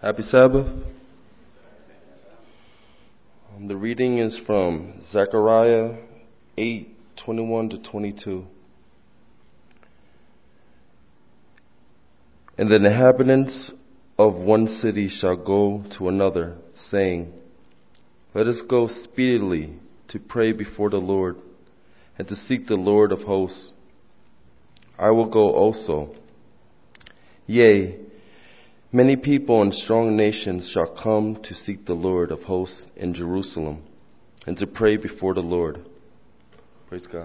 Happy Sabbath. The reading is from Zechariah 8:21 to 22. And the inhabitants of one city shall go to another, saying, Let us go speedily to pray before the Lord, and to seek the Lord of hosts. I will go also. Yea, many people and strong nations shall come to seek the Lord of hosts in Jerusalem, and to pray before the Lord. Praise God.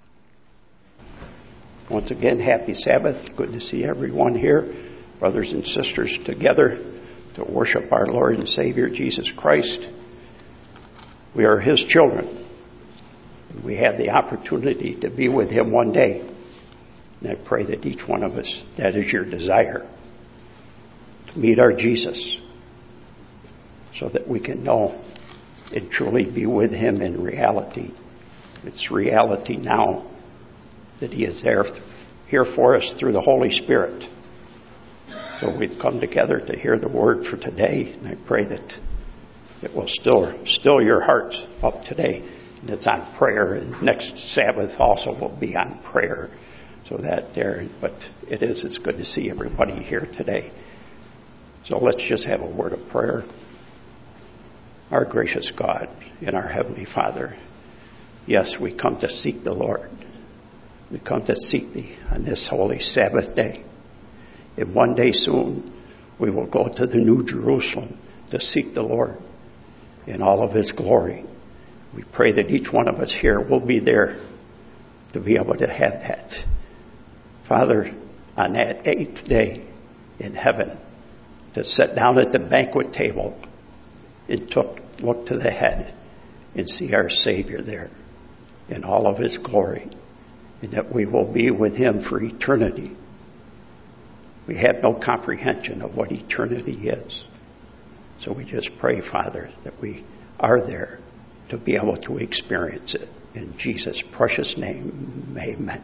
Once again, happy Sabbath. Good to see everyone here, brothers and sisters together to worship our Lord and Savior Jesus Christ. We are His children. We have the opportunity to be with Him one day. And I pray that each one of us, that is your desire, to meet our Jesus, so that we can know and truly be with Him in reality. It's reality now that He is here for us through the Holy Spirit. So we've come together to hear the word for today, and I pray that it will still your hearts up today. And it's on prayer, and next Sabbath also will be on prayer. So but it's good to see everybody here today. So let's just have a word of prayer. Our gracious God and our Heavenly Father, yes, we come to seek the Lord. We come to seek Thee on this holy Sabbath day. And one day soon, we will go to the New Jerusalem to seek the Lord in all of His glory. We pray that each one of us here will be there to be able to have that. Father, on that 8th day in heaven, to sit down at the banquet table and look to the head and see our Savior there in all of His glory, and that we will be with Him for eternity. We have no comprehension of what eternity is. So we just pray, Father, that we are there to be able to experience it. In Jesus' precious name, amen.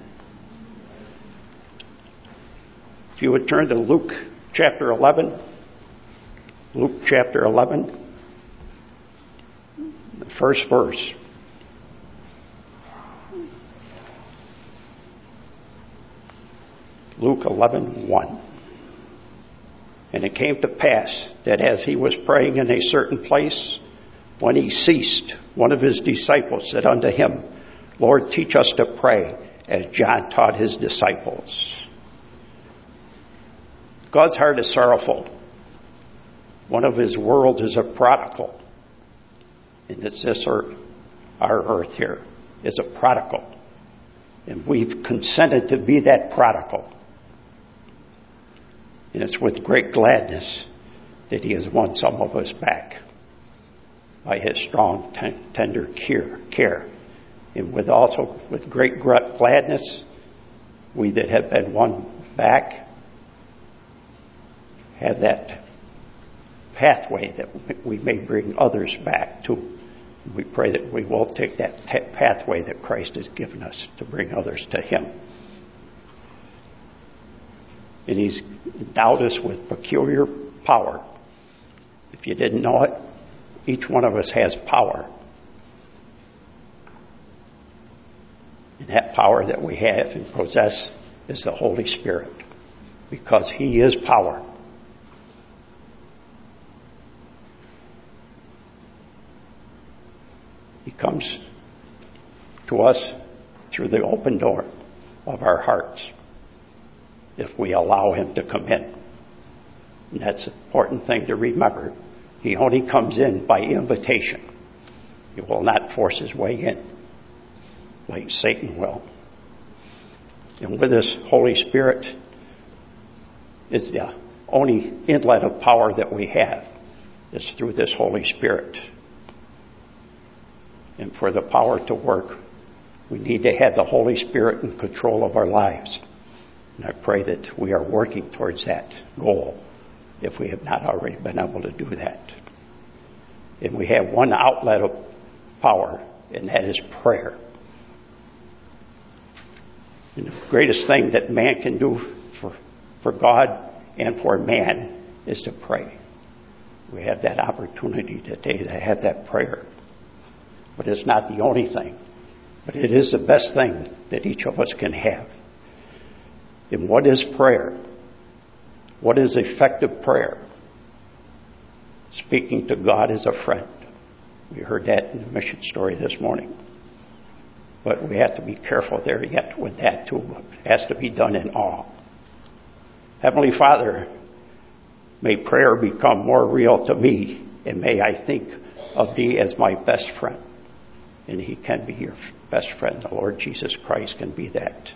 If you would turn to Luke chapter 11. Luke chapter 11, the first verse. Luke 11:1. And it came to pass that as he was praying in a certain place, when he ceased, one of his disciples said unto him, Lord, teach us to pray, as John taught his disciples. God's heart is sorrowful. One of His worlds is a prodigal. And it's this earth, our earth here, is a prodigal. And we've consented to be that prodigal. And it's with great gladness that He has won some of us back by His strong, tender care. And with great gladness, we that have been won back have that pathway that we may bring others back to. We pray that we will take that pathway that Christ has given us to bring others to Him. And He's endowed us with peculiar power. If you didn't know it, each one of us has power. And that power that we have and possess is the Holy Spirit, because He is power. He comes to us through the open door of our hearts if we allow Him to come in. And that's an important thing to remember. He only comes in by invitation. He will not force His way in like Satan will. And with this Holy Spirit is the only inlet of power that we have, is through this Holy Spirit. And for the power to work, we need to have the Holy Spirit in control of our lives. And I pray that we are working towards that goal, if we have not already been able to do that. And we have one outlet of power, and that is prayer. And the greatest thing that man can do for God and for man is to pray. We have that opportunity today to have that prayer. But it's not the only thing. But it is the best thing that each of us can have. And what is prayer? What is effective prayer? Speaking to God as a friend. We heard that in the mission story this morning. But we have to be careful there yet with that too. It has to be done in awe. Heavenly Father, may prayer become more real to me, and may I think of Thee as my best friend. And He can be your best friend. The Lord Jesus Christ can be that.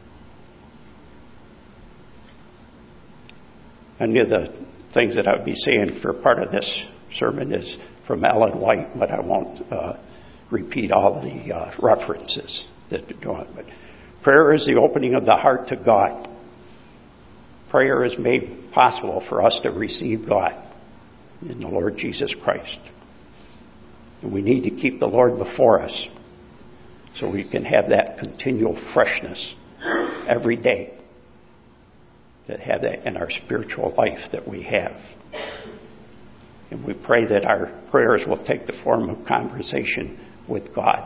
Any of the things that I would be saying for part of this sermon is from Ellen White, but I won't repeat all of the references that they're doing. But prayer is the opening of the heart to God. Prayer is made possible for us to receive God in the Lord Jesus Christ. And we need to keep the Lord before us so we can have that continual freshness every day, to have that in our spiritual life that we have. And we pray that our prayers will take the form of conversation with God.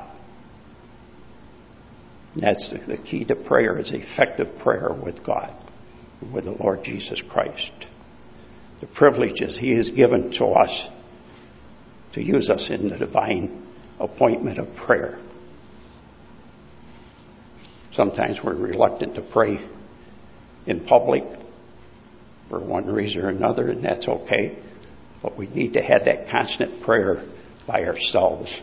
And that's the key to prayer, is effective prayer with God, with the Lord Jesus Christ. The privileges He has given to us to use us in the divine appointment of prayer. Sometimes we're reluctant to pray in public for one reason or another, and that's okay. But we need to have that constant prayer by ourselves.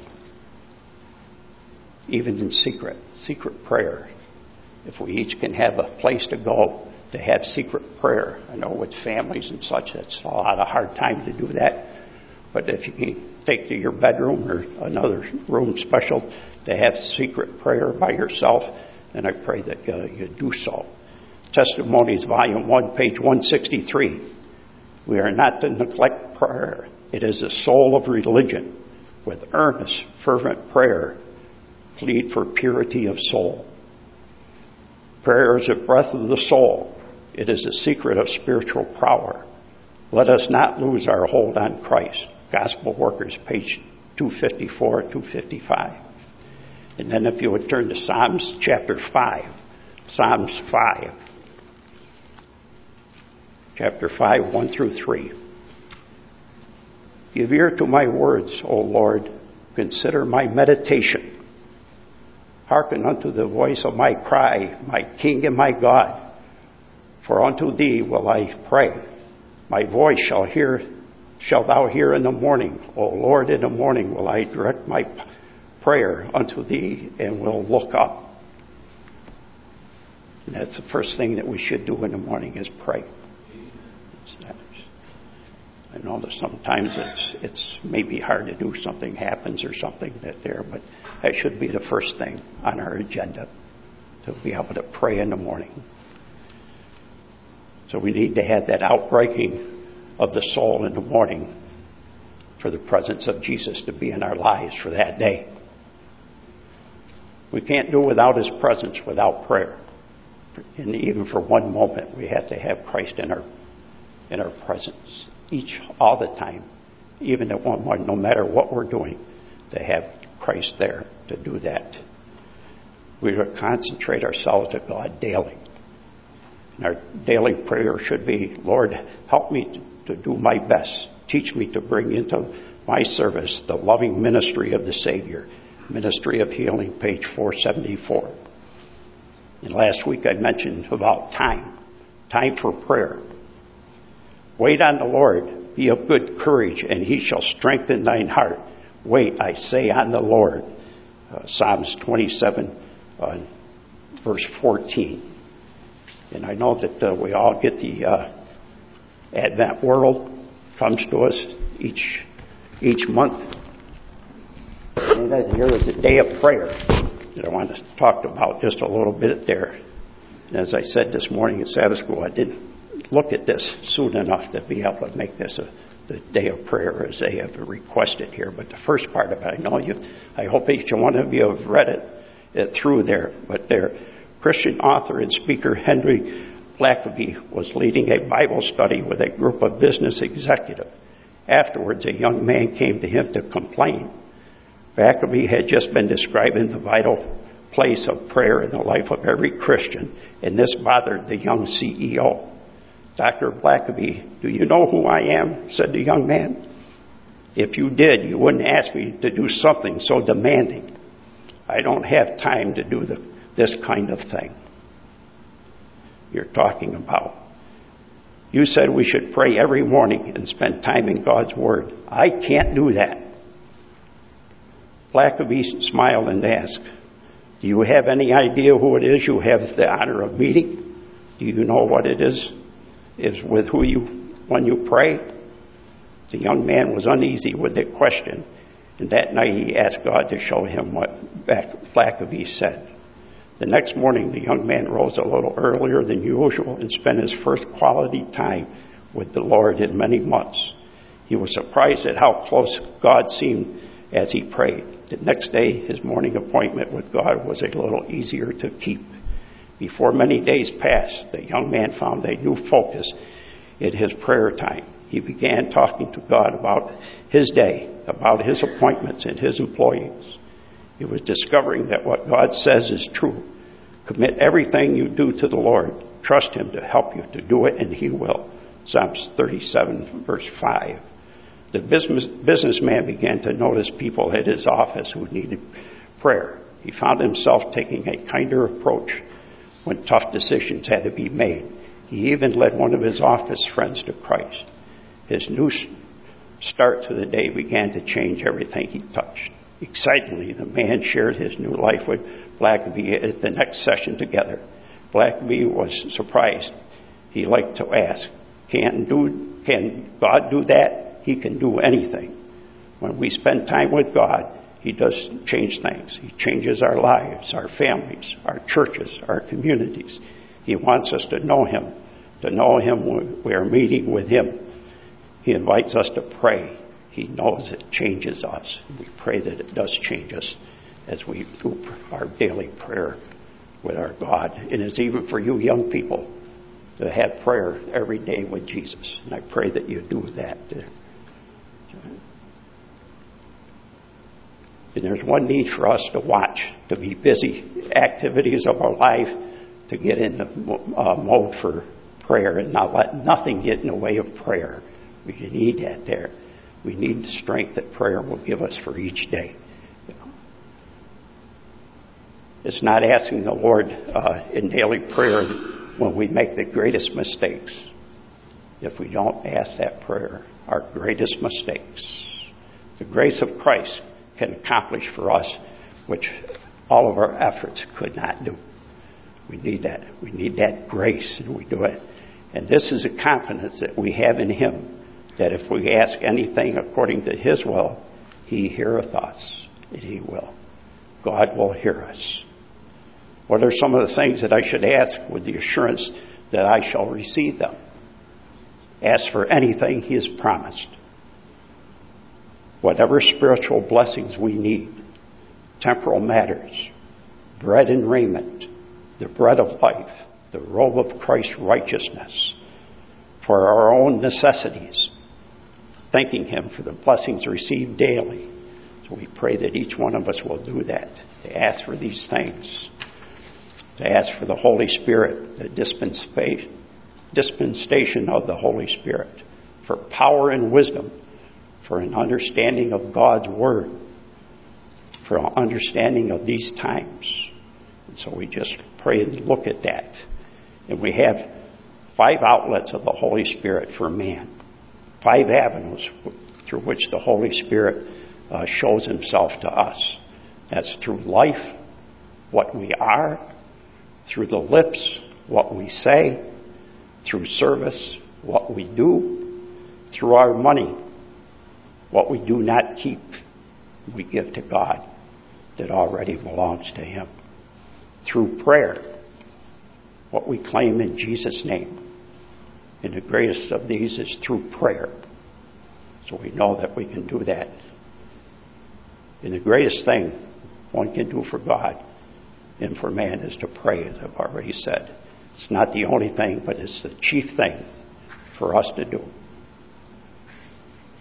Even in secret prayer. If we each can have a place to go to have secret prayer. I know with families and such, it's a lot of hard time to do that. But if you can take to your bedroom or another room special to have secret prayer by yourself, then I pray that you do so. Testimonies, Volume 1, page 163. We are not to neglect prayer. It is the soul of religion. With earnest, fervent prayer, plead for purity of soul. Prayer is the breath of the soul. It is the secret of spiritual power. Let us not lose our hold on Christ. Gospel Workers, page 254, 255. And then if you would turn to Psalms chapter 5. Psalms 5. Chapter 5, 1 through 3. Give ear to my words, O Lord. Consider my meditation. Hearken unto the voice of my cry, my King and my God. For unto Thee will I pray. My voice shalt thou hear in the morning. O Lord, in the morning will I direct my prayer unto Thee and will look up. And that's the first thing that we should do in the morning, is pray. I know that sometimes it's maybe hard to do, something happens or something but that should be the first thing on our agenda, to be able to pray in the morning. So we need to have that outbreaking of the soul in the morning for the presence of Jesus to be in our lives for that day. We can't do without His presence without prayer. And even for one moment, we have to have Christ in our presence, all the time, even at one moment, no matter what we're doing, to have Christ there to do that. We will concentrate ourselves to God daily. And our daily prayer should be, Lord, help me to do my best. Teach me to bring into my service the loving ministry of the Savior. Ministry of Healing, page 474. And last week I mentioned about time for prayer. Wait on the Lord, be of good courage, and He shall strengthen thine heart. Wait, I say, on the Lord. Psalms 27, verse 14. And I know that we all get the Advent World comes to us each month. And here is a day of prayer that I want to talk about just a little bit there. And as I said this morning at Sabbath school, I didn't look at this soon enough to be able to make this the day of prayer as they have requested here. But the first part of it, I hope each one of you have read it through there. But their Christian author and speaker Henry Blackaby was leading a Bible study with a group of business executives. Afterwards, a young man came to him to complain. Blackaby had just been describing the vital place of prayer in the life of every Christian, and this bothered the young CEO. Dr. Blackaby, do you know who I am? Said the young man. If you did, you wouldn't ask me to do something so demanding. I don't have time to do this kind of thing you're talking about. You said we should pray every morning and spend time in God's Word. I can't do that. Blackaby smiled and asked, do you have any idea who it is you have the honor of meeting? Do you know what it is with when you pray? The young man was uneasy with the question, and that night he asked God to show him what Blackaby said. The next morning, the young man rose a little earlier than usual and spent his first quality time with the Lord in many months. He was surprised at how close God seemed as he prayed. The next day, his morning appointment with God was a little easier to keep. Before many days passed, the young man found a new focus in his prayer time. He began talking to God about his day, about his appointments and his employees. He was discovering that what God says is true. Commit everything you do to the Lord. Trust Him to help you to do it, and He will. Psalms 37, verse 5. The businessman began to notice people at his office who needed prayer. He found himself taking a kinder approach when tough decisions had to be made. He even led one of his office friends to Christ. His new start to the day began to change everything he touched. Excitedly, the man shared his new life with Blackaby at the next session together. Blackaby was surprised. He liked to ask, can God do that? He can do anything. When we spend time with God, He does change things. He changes our lives, our families, our churches, our communities. He wants us to know Him. To know Him when we are meeting with Him. He invites us to pray. He knows it changes us. We pray that it does change us as we do our daily prayer with our God. And it's even for you young people to have prayer every day with Jesus. And I pray that you do that. And there's one need for us to watch, to be busy activities of our life, to get in the mode for prayer and not let nothing get in the way of prayer. We need that there. We need the strength that prayer will give us for each day. It's not asking the Lord in daily prayer when we make the greatest mistakes. If we don't ask that prayer, our greatest mistakes. The grace of Christ can accomplish for us which all of our efforts could not do. We need that. We need that grace, and we do it. And this is a confidence that we have in Him, that if we ask anything according to His will, He heareth us, and He will. God will hear us. What are some of the things that I should ask with the assurance that I shall receive them? Ask for anything He has promised. Whatever spiritual blessings we need, temporal matters, bread and raiment, the bread of life, the robe of Christ's righteousness, for our own necessities, thanking Him for the blessings received daily. So we pray that each one of us will do that, to ask for these things, to ask for the Holy Spirit, the dispensation of the Holy Spirit, for power and wisdom, for an understanding of God's Word, for an understanding of these times. And so we just pray and look at that. And we have 5 outlets of the Holy Spirit for man. 5 avenues through which the Holy Spirit shows Himself to us. That's through life, what we are, through the lips, what we say, through service, what we do, through our money, what we do not keep, we give to God that already belongs to Him. Through prayer, what we claim in Jesus' name. And the greatest of these is through prayer. So we know that we can do that. And the greatest thing one can do for God and for man is to pray, as I've already said. It's not the only thing, but it's the chief thing for us to do.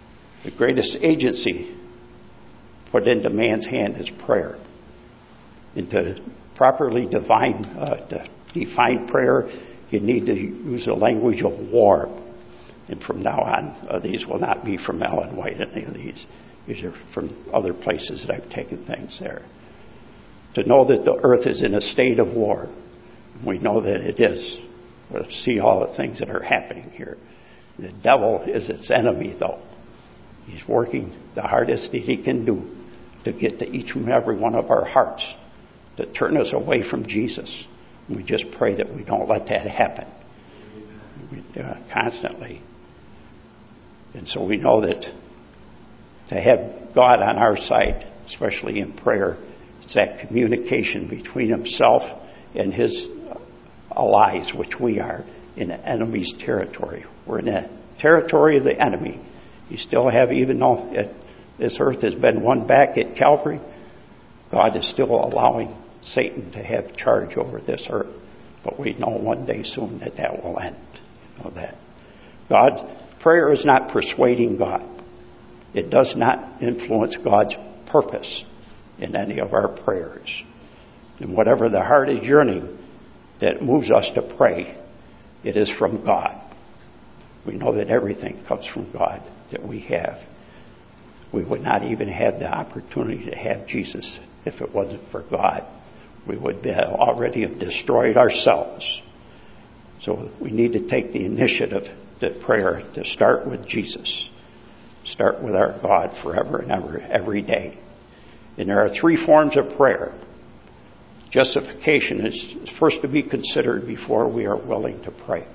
The greatest agency put into man's hand is prayer. And to properly define prayer, you need to use the language of war. And from now on, these will not be from Ellen White, any of these. These are from other places that I've taken things there. To know that the earth is in a state of war. We know that it is. We'll see all the things that are happening here. The devil is its enemy, though. He's working the hardest that he can do to get to each and every one of our hearts, to turn us away from Jesus. And we just pray that we don't let that happen. Constantly. And so we know that to have God on our side, especially in prayer, it's that communication between himself and his allies, which we are, in the enemy's territory. We're in the territory of the enemy. You still have, even though this earth has been won back at Calvary, God is still allowing Satan to have charge over this earth. But we know one day soon that will end. You know that. Prayer is not persuading God. It does not influence God's purpose in any of our prayers. And whatever the heart is yearning that moves us to pray, it is from God. We know that everything comes from God that we have. We would not even have the opportunity to have Jesus if it wasn't for God. We would already have destroyed ourselves. So we need to take the initiative to prayer to start with Jesus. Start with our God forever and ever, every day. And there are three forms of prayer. Justification is first to be considered before we are willing to pray.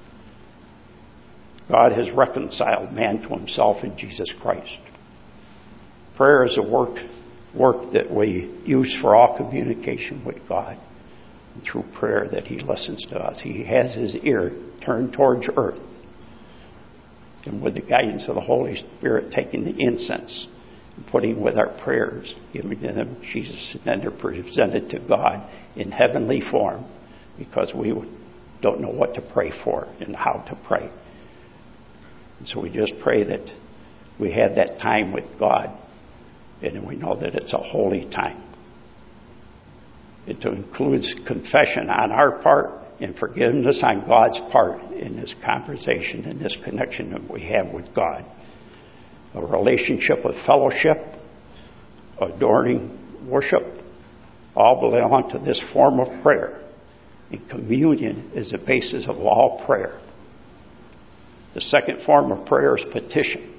God has reconciled man to himself in Jesus Christ. Prayer is a work that we use for all communication with God. And through prayer that he listens to us. He has his ear turned towards earth. And with the guidance of the Holy Spirit, taking the incense and putting with our prayers, giving them Jesus, and then they're presented to God in heavenly form, because we don't know what to pray for and how to pray. And so we just pray that we have that time with God, and we know that it's a holy time. It includes confession on our part and forgiveness on God's part in this conversation, in this connection that we have with God. A relationship of fellowship, adoring worship, all belong to this form of prayer. And communion is the basis of all prayer. The second form of prayer is petition.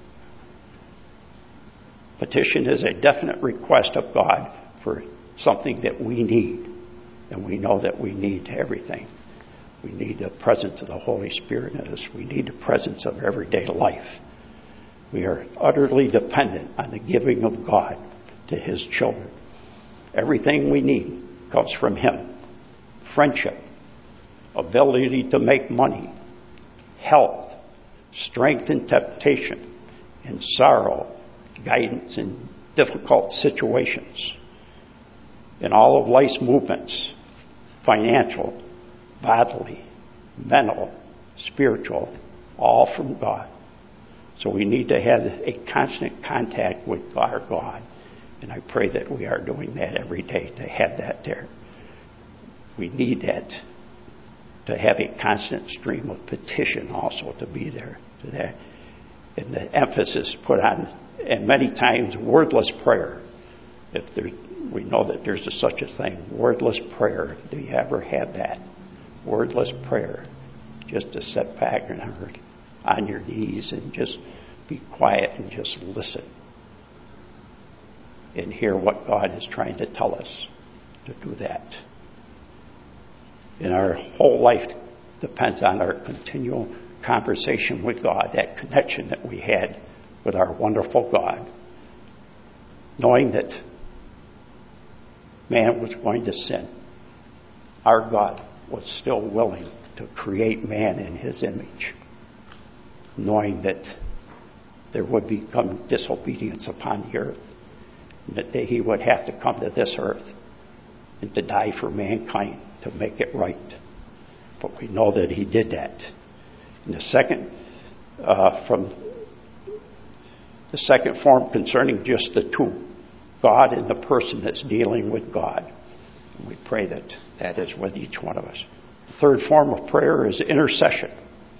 Petition is a definite request of God for something that we need. And we know that we need everything. We need the presence of the Holy Spirit in us. We need the presence of everyday life. We are utterly dependent on the giving of God to his children. Everything we need comes from him. Friendship, ability to make money, health, strength in temptation, and sorrow, guidance in difficult situations. In all of life's movements, financial, bodily, mental, spiritual, all from God. So we need to have a constant contact with our God. And I pray that we are doing that every day, to have that there. We need that, to have a constant stream of petition also to be there. To that. And the emphasis put on, and many times, wordless prayer. We know that there's such a thing, wordless prayer. Do you ever have that? Wordless prayer. Just to sit back and on your knees and just be quiet and just listen. And hear what God is trying to tell us, to do that. And our whole life depends on our continual conversation with God, that connection that we had with our wonderful God. Knowing that man was going to sin, our God was still willing to create man in his image, knowing that there would become disobedience upon the earth, and that he would have to come to this earth and to die for mankind to make it right. But we know that he did that. And the second, from The second form concerning just the two, God and the person that's dealing with God. And we pray that that is with each one of us. The third form of prayer is intercession.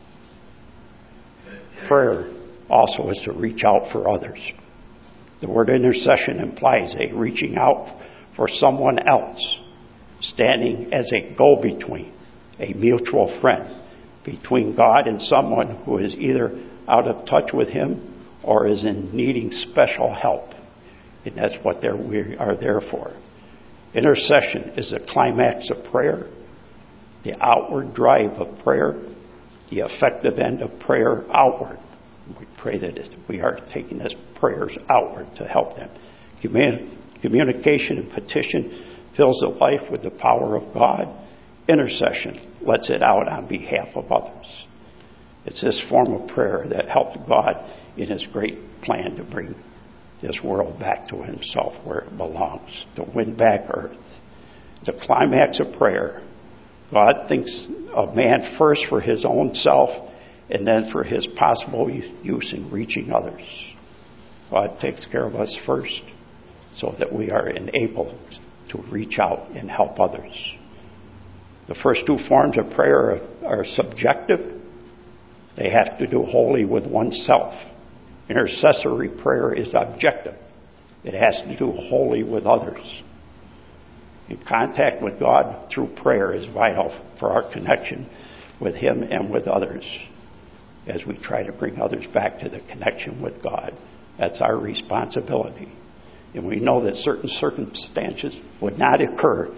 Prayer also is to reach out for others. The word intercession implies a reaching out for someone else, standing as a go-between, a mutual friend between God and someone who is either out of touch with Him or is in needing special help. And that's what we are there for. Intercession is the climax of prayer, the outward drive of prayer, the effective end of prayer outward. We pray that we are taking these prayers outward to help them. Communication and petition fills the life with the power of God. Intercession lets it out on behalf of others. It's this form of prayer that helps God in His great plan to bring this world back to Himself where it belongs, to win back earth. The climax of prayer, God thinks of man first for His own self and then for His possible use in reaching others. God takes care of us first so that we are enabled to reach out and help others. The first two forms of prayer are subjective. They have to do wholly with oneself. Intercessory prayer is objective. It has to do wholly with others. In contact with God through prayer is vital for our connection with Him and with others as we try to bring others back to the connection with God. That's our responsibility. And we know that certain circumstances would not occur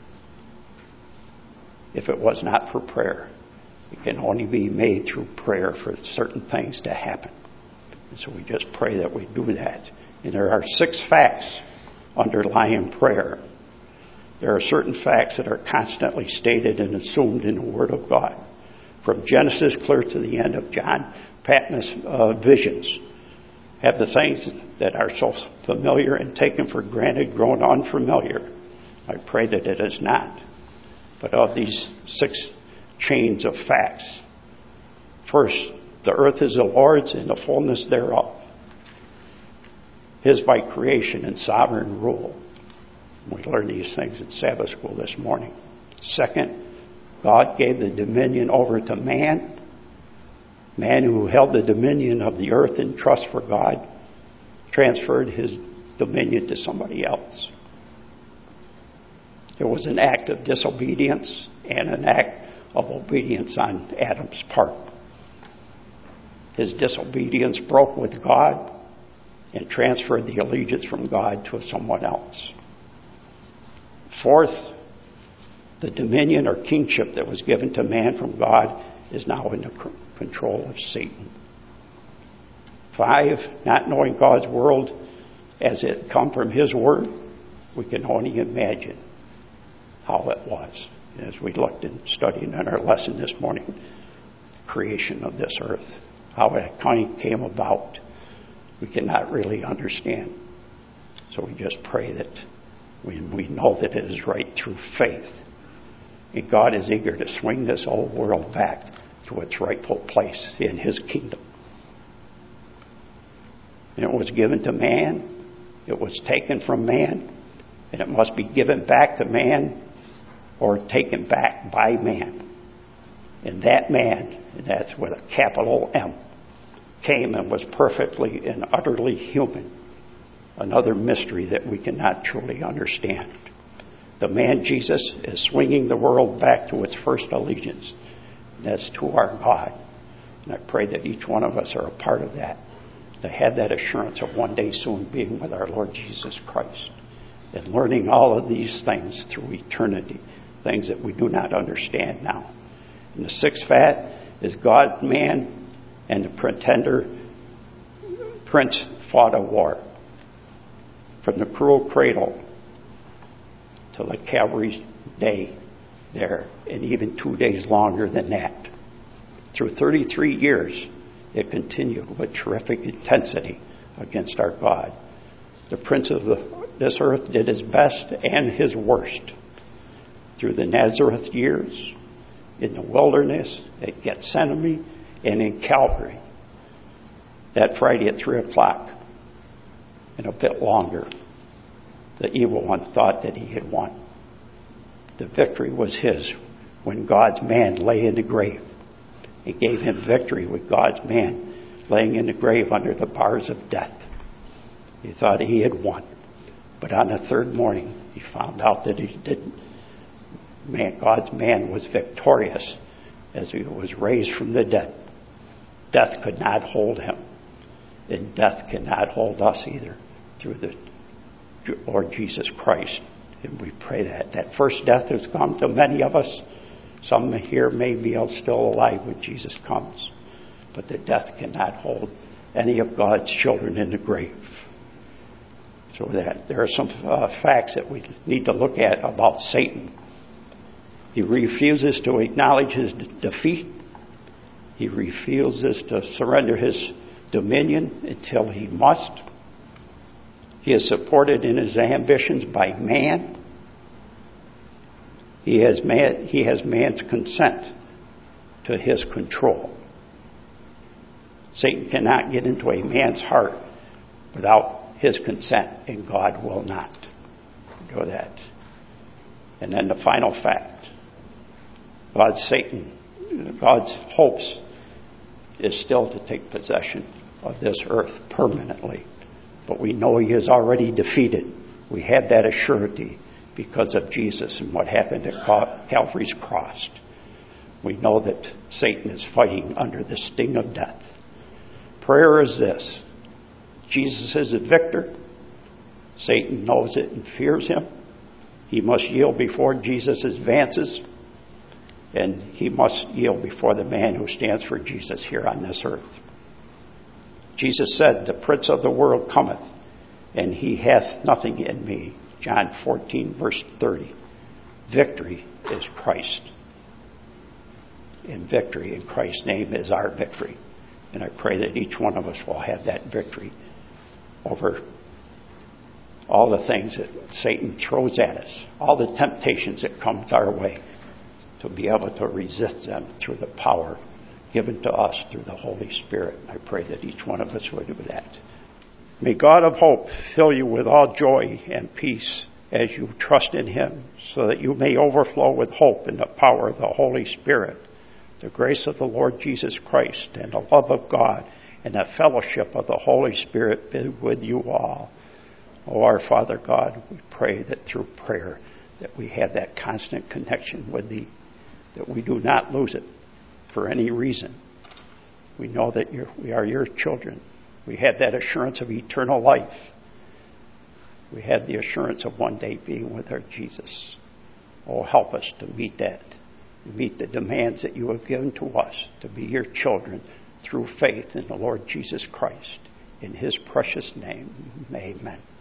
if it was not for prayer. It can only be made through prayer for certain things to happen. And so we just pray that we do that. And there are 6 facts underlying prayer. There are certain facts that are constantly stated and assumed in the Word of God. From Genesis clear to the end of John Patmos' visions have the things that are so familiar and taken for granted grown unfamiliar. I pray that it is not. But of these 6 chains of facts, first, the earth is the Lord's and the fullness thereof, His by creation and sovereign rule. We learned these things in Sabbath school this morning. Second, God gave the dominion over to man. Man who held the dominion of the earth in trust for God transferred his dominion to somebody else. There was an act of disobedience and an act of obedience on Adam's part. His disobedience broke with God and transferred the allegiance from God to someone else. Fourth, the dominion or kingship that was given to man from God is now in the control of Satan. 5, not knowing God's world as it come from His Word, we can only imagine how it was. As we looked and studied in our lesson this morning, the creation of this earth, how it kind of came about, we cannot really understand. So we just pray that we know that it is right through faith. And God is eager to swing this old world back to its rightful place in His kingdom. And it was given to man. It was taken from man. And it must be given back to man or taken back by man. And that man, and that's with a capital M, came and was perfectly and utterly human. Another mystery that we cannot truly understand. The man Jesus is swinging the world back to its first allegiance. And that's to our God. And I pray that each one of us are a part of that. To have that assurance of one day soon being with our Lord Jesus Christ. And learning all of these things through eternity. Things that we do not understand now. And the 6th fact is God, man, and the pretender prince fought a war. From the cruel cradle to the Calvary's day there, and even 2 days longer than that. Through 33 years, it continued with terrific intensity against our God. The prince of this earth did his best and his worst. Through the Nazareth years, in the wilderness, at Gethsemane, and in Calvary. That Friday at 3 o'clock, and a bit longer, the evil one thought that he had won. The victory was his when God's man lay in the grave. He gave him victory with God's man laying in the grave under the bars of death. He thought he had won. But on the third morning, he found out that he didn't. God's man was victorious as he was raised from the dead. Death could not hold him. And death cannot hold us either through the Lord Jesus Christ. And we pray that first death has come to many of us. Some here may be still alive when Jesus comes. But the death cannot hold any of God's children in the grave. So that there are some facts that we need to look at about Satan. He refuses to acknowledge his defeat. He refuses to surrender his dominion until he must. He is supported in his ambitions by man. He has man's consent to his control. Satan cannot get into a man's heart without his consent, and God will not do that. And then the final fact. God's hopes is still to take possession of this earth permanently. But we know he is already defeated. We have that assurity because of Jesus and what happened at Calvary's cross. We know that Satan is fighting under the sting of death. Prayer is this. Jesus is a victor. Satan knows it and fears him. He must yield before Jesus advances. And he must yield before the man who stands for Jesus here on this earth. Jesus said, "The prince of the world cometh, and he hath nothing in me." John 14, verse 30. Victory is Christ. And victory in Christ's name is our victory. And I pray that each one of us will have that victory over all the things that Satan throws at us, all the temptations that come our way, to be able to resist them through the power given to us through the Holy Spirit. I pray that each one of us would do that. May God of hope fill you with all joy and peace as you trust in him, so that you may overflow with hope in the power of the Holy Spirit. The grace of the Lord Jesus Christ and the love of God and the fellowship of the Holy Spirit be with you all. Oh, our Father God, we pray that through prayer that we have that constant connection with thee, that we do not lose it for any reason. We know that we are your children. We have that assurance of eternal life. We have the assurance of one day being with our Jesus. Oh, help us to meet that, meet the demands that you have given to us to be your children through faith in the Lord Jesus Christ. In his precious name, amen.